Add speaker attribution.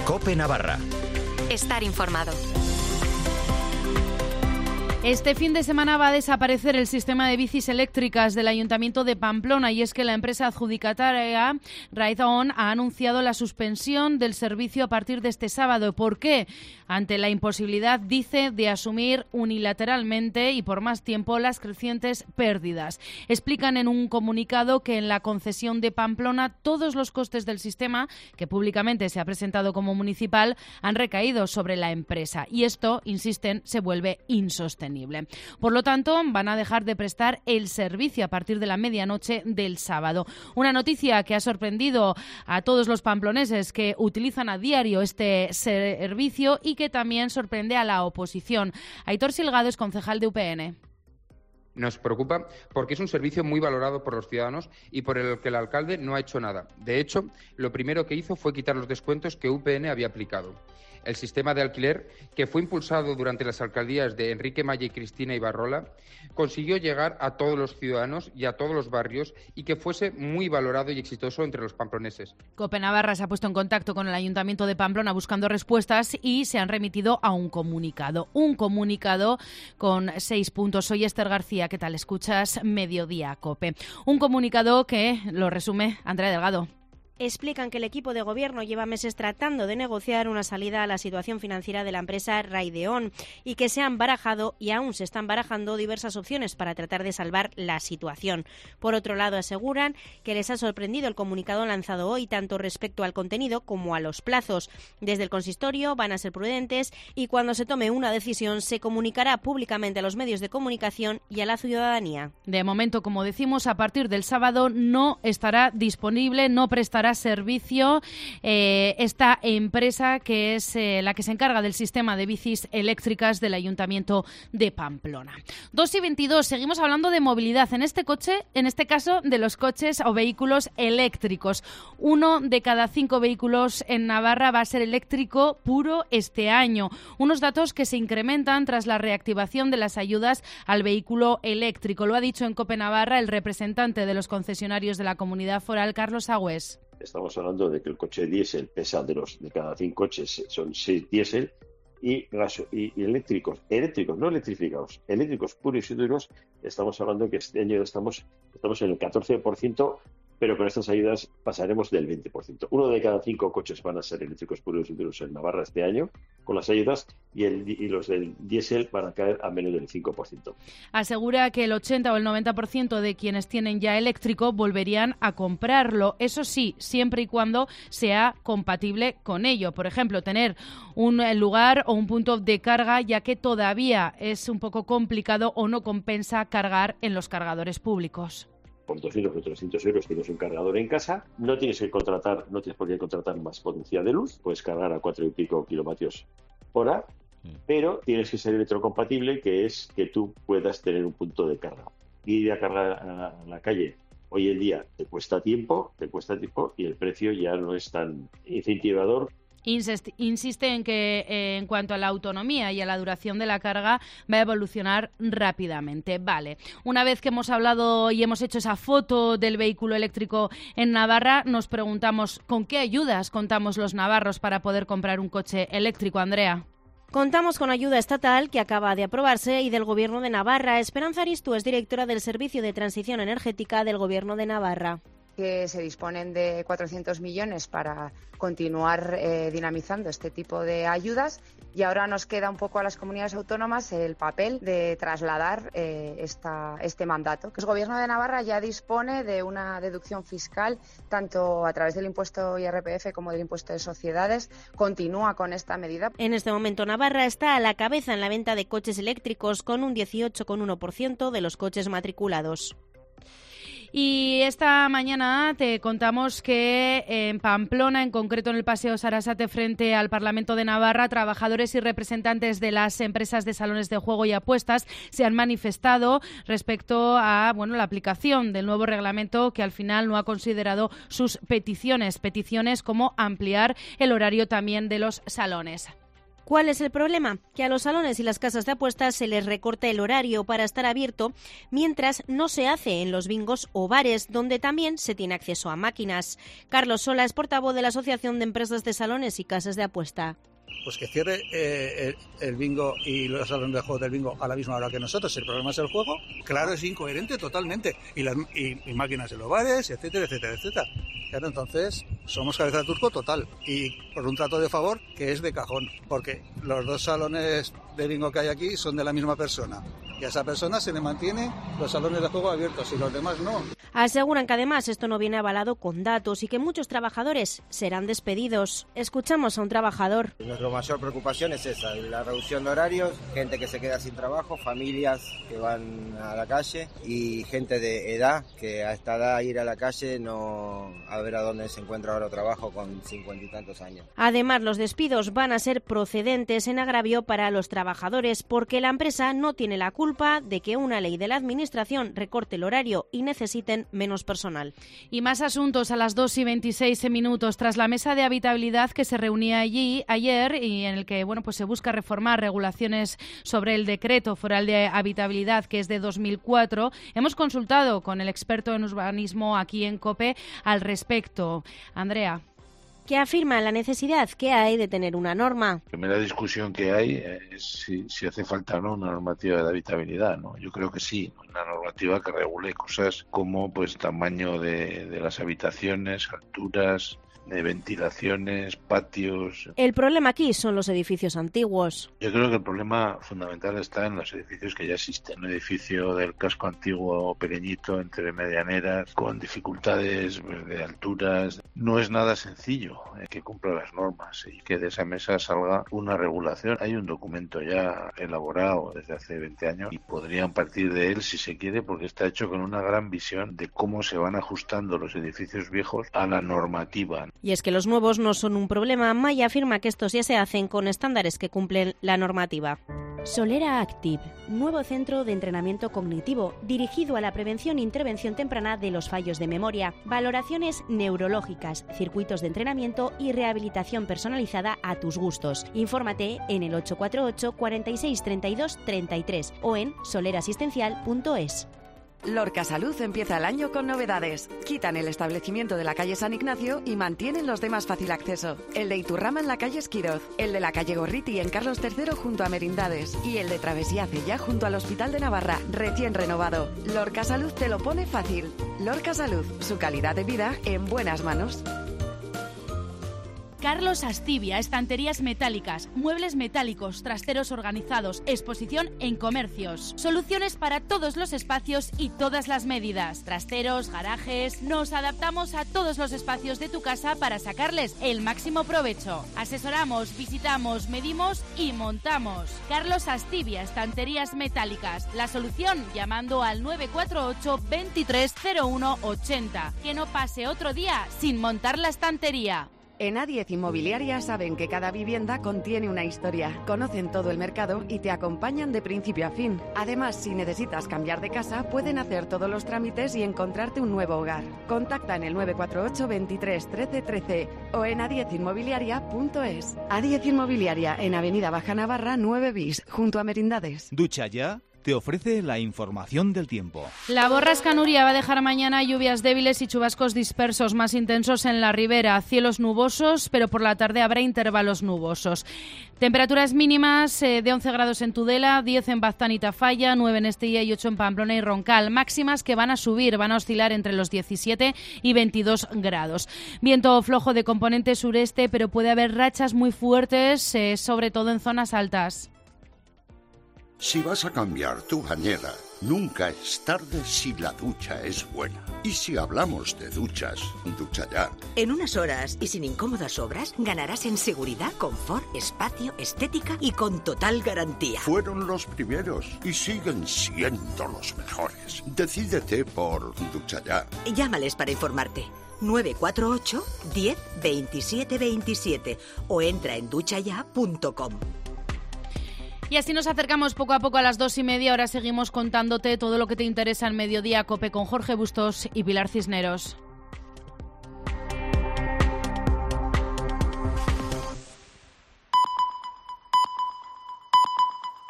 Speaker 1: COPE Navarra.
Speaker 2: Estar informado.
Speaker 3: Este fin de semana va a desaparecer el sistema de bicis eléctricas del Ayuntamiento de Pamplona, y es que la empresa adjudicataria Ride-On ha anunciado la suspensión del servicio a partir de este sábado. ¿Por qué? Ante la imposibilidad, dice, de asumir unilateralmente y por más tiempo las crecientes pérdidas. Explican en un comunicado que en la concesión de Pamplona todos los costes del sistema, que públicamente se ha presentado como municipal, han recaído sobre la empresa, y esto, insisten, se vuelve insostenible. Por lo tanto, van a dejar de prestar el servicio a partir de la medianoche del sábado. Una noticia que ha sorprendido a todos los pamploneses que utilizan a diario este servicio y que también sorprende a la oposición. Aitor Silgado es concejal de UPN.
Speaker 4: Nos preocupa porque es un servicio muy valorado por los ciudadanos y por el que el alcalde no ha hecho nada. De hecho, lo primero que hizo fue quitar los descuentos que UPN había aplicado. El sistema de alquiler, que fue impulsado durante las alcaldías de Enrique Malla y Cristina Ibarrola, consiguió llegar a todos los ciudadanos y a todos los barrios y que fuese muy valorado y exitoso entre los pamploneses.
Speaker 3: COPE Navarra se ha puesto en contacto con el Ayuntamiento de Pamplona buscando respuestas y se han remitido a un comunicado. Un comunicado con 6 puntos. Soy Esther García. ¿Qué tal? Escuchas Mediodía COPE. Un comunicado que lo resume Andrea Delgado.
Speaker 5: Explican que el equipo de gobierno lleva meses tratando de negociar una salida a la situación financiera de la empresa Ride-On y que se han barajado y aún se están barajando diversas opciones para tratar de salvar la situación. Por otro lado, aseguran que les ha sorprendido el comunicado lanzado hoy, tanto respecto al contenido como a los plazos. Desde el consistorio van a ser prudentes y cuando se tome una decisión se comunicará públicamente a los medios de comunicación y a la ciudadanía.
Speaker 3: De momento, como decimos, a partir del sábado no estará disponible, no prestará servicio esta empresa que es la que se encarga del sistema de bicis eléctricas del Ayuntamiento de Pamplona. 2:22, seguimos hablando de movilidad. En este caso de los coches o vehículos eléctricos. 1 de cada 5 vehículos en Navarra va a ser eléctrico puro este año. Unos datos que se incrementan tras la reactivación de las ayudas al vehículo eléctrico. Lo ha dicho en COPE Navarra el representante de los concesionarios de la Comunidad Foral, Carlos Agües.
Speaker 6: Estamos hablando de que el coche diésel pesa de cada 5 coches, son 6 diésel y eléctricos, no electrificados, eléctricos puros y duros. Estamos hablando que este año estamos en el 14%, pero con estas ayudas pasaremos del 20%. 1 de cada 5 coches van a ser eléctricos puros y duros en Navarra este año con las ayudas y los del diésel van a caer a menos del 5%.
Speaker 3: Asegura que el 80 o el 90% de quienes tienen ya eléctrico volverían a comprarlo. Eso sí, siempre y cuando sea compatible con ello. Por ejemplo, tener un lugar o un punto de carga, ya que todavía es un poco complicado o no compensa cargar en los cargadores públicos.
Speaker 6: Por 200 o 300 euros tienes un cargador en casa, no tienes por qué contratar más potencia de luz, puedes cargar a 4 y pico kilovatios hora, pero tienes que ser electrocompatible, que es que tú puedas tener un punto de carga. Ir a cargar a la calle hoy en día te cuesta tiempo y el precio ya no es tan incentivador.
Speaker 3: Insiste en que en cuanto a la autonomía y a la duración de la carga va a evolucionar rápidamente. Vale, una vez que hemos hablado y hemos hecho esa foto del vehículo eléctrico en Navarra, nos preguntamos ¿con qué ayudas contamos los navarros para poder comprar un coche eléctrico, Andrea?
Speaker 5: Contamos con ayuda estatal que acaba de aprobarse y del Gobierno de Navarra. Esperanza Aristu es directora del Servicio de Transición Energética del Gobierno de Navarra.
Speaker 7: Que se disponen de 400 millones para continuar dinamizando este tipo de ayudas y ahora nos queda un poco a las comunidades autónomas el papel de trasladar este mandato. El Gobierno de Navarra ya dispone de una deducción fiscal tanto a través del impuesto IRPF como del impuesto de sociedades. Continúa con esta medida.
Speaker 5: En este momento Navarra está a la cabeza en la venta de coches eléctricos con un 18,1% de los coches matriculados.
Speaker 3: Y esta mañana te contamos que en Pamplona, en concreto en el Paseo Sarasate, frente al Parlamento de Navarra, trabajadores y representantes de las empresas de salones de juego y apuestas se han manifestado respecto a la aplicación del nuevo reglamento que al final no ha considerado sus peticiones como ampliar el horario también de los salones.
Speaker 5: ¿Cuál es el problema? Que a los salones y las casas de apuestas se les recorta el horario para estar abierto, mientras no se hace en los bingos o bares, donde también se tiene acceso a máquinas. Carlos Sola es portavoz de la Asociación de Empresas de Salones y Casas de Apuesta.
Speaker 1: Pues que cierre el bingo y los salones de juego del bingo a la misma hora que nosotros. El problema es el juego. Claro, es incoherente totalmente. Y máquinas en los bares, etcétera, etcétera, etcétera. Claro, entonces somos cabeza de turco total. Y por un trato de favor que es de cajón. Porque los 2 salones de bingo que hay aquí son de la misma persona. Y a esa persona se le mantiene los salones de juego abiertos y los demás no.
Speaker 5: Aseguran que además esto no viene avalado con datos y que muchos trabajadores serán despedidos. Escuchamos a un trabajador.
Speaker 8: Nuestra mayor preocupación es esa, la reducción de horarios, gente que se queda sin trabajo, familias que van a la calle y gente de edad que a esta edad ir a la calle no a ver a dónde se encuentra ahora trabajo con 50 y tantos años.
Speaker 5: Además, los despidos van a ser procedentes en agravio para los trabajadores porque la empresa no tiene la culpa de que una ley de la administración recorte el horario y necesiten menos personal.
Speaker 3: Y más asuntos a las 2:26 tras la mesa de habitabilidad que se reunía allí ayer y en el que se busca reformar regulaciones sobre el decreto foral de habitabilidad que es de 2004. Hemos consultado con el experto en urbanismo aquí en COPE al respecto. Andrea.
Speaker 5: Que afirma la necesidad que hay de tener una norma.
Speaker 9: La primera discusión que hay es si hace falta o no una normativa de habitabilidad, ¿no? Yo creo que sí, una normativa que regule cosas como tamaño de las habitaciones, alturas, de ventilaciones, patios.
Speaker 5: El problema aquí son los edificios antiguos.
Speaker 9: Yo creo que el problema fundamental está en los edificios que ya existen. Un edificio del casco antiguo pequeñito, entre medianeras, con dificultades de alturas. No es nada sencillo que cumpla las normas y que de esa mesa salga una regulación. Hay un documento ya elaborado desde hace 20 años y podrían partir de él si se quiere, porque está hecho con una gran visión de cómo se van ajustando los edificios viejos a la normativa.
Speaker 5: Y es que los nuevos no son un problema. Maya afirma que estos ya se hacen con estándares que cumplen la normativa. Solera Active, nuevo centro de entrenamiento cognitivo dirigido a la prevención e intervención temprana de los fallos de memoria, valoraciones neurológicas, circuitos de entrenamiento y rehabilitación personalizada a tus gustos. Infórmate en el 848 46 32 33 o en solerasistencial.es.
Speaker 10: Lorca Salud empieza el año con novedades. Quitan el establecimiento de la calle San Ignacio y mantienen los de más fácil acceso. El de Iturrama en la calle Esquiroz, el de la calle Gorriti en Carlos III junto a Merindades y el de Travesía Cella junto al Hospital de Navarra, recién renovado. Lorca Salud te lo pone fácil. Lorca Salud, su calidad de vida en buenas manos.
Speaker 3: Carlos Astibia, estanterías metálicas, muebles metálicos, trasteros organizados, exposición en comercios. Soluciones para todos los espacios y todas las medidas. Trasteros, garajes. Nos adaptamos a todos los espacios de tu casa para sacarles el máximo provecho. Asesoramos, visitamos, medimos y montamos. Carlos Astibia, estanterías metálicas. La solución llamando al 948 2301 80. Que no pase otro día sin montar la estantería.
Speaker 10: En A10 Inmobiliaria saben que cada vivienda contiene una historia, conocen todo el mercado y te acompañan de principio a fin. Además, si necesitas cambiar de casa, pueden hacer todos los trámites y encontrarte un nuevo hogar. Contacta en el 948 23 13 13 o en a10inmobiliaria.es. A10 Inmobiliaria, en Avenida Baja Navarra 9 bis, junto a Merindades.
Speaker 11: Ducha Ya te ofrece la información del tiempo.
Speaker 3: La borrasca Nuria va a dejar mañana lluvias débiles y chubascos dispersos más intensos en la ribera. Cielos nubosos, pero por la tarde habrá intervalos nubosos. Temperaturas mínimas de 11 grados en Tudela, 10 en Baztán y Tafalla, 9 en Estella y 8 en Pamplona y Roncal. Máximas que van a subir, van a oscilar entre los 17 y 22 grados. Viento flojo de componente sureste, pero puede haber rachas muy fuertes, sobre todo en zonas altas.
Speaker 12: Si vas a cambiar tu bañera, nunca es tarde si la ducha es buena. Y si hablamos de duchas, Ducha Ya.
Speaker 13: En unas horas y sin incómodas obras, ganarás en seguridad, confort, espacio, estética y con total garantía.
Speaker 12: Fueron los primeros y siguen siendo los mejores. Decídete por Ducha Ya.
Speaker 13: Llámales para informarte. 948 10 27 27 o entra en duchaya.com.
Speaker 3: Y así nos acercamos poco a poco a las 2:30. Ahora seguimos contándote todo lo que te interesa en Mediodía Cope con Jorge Bustos y Pilar Cisneros.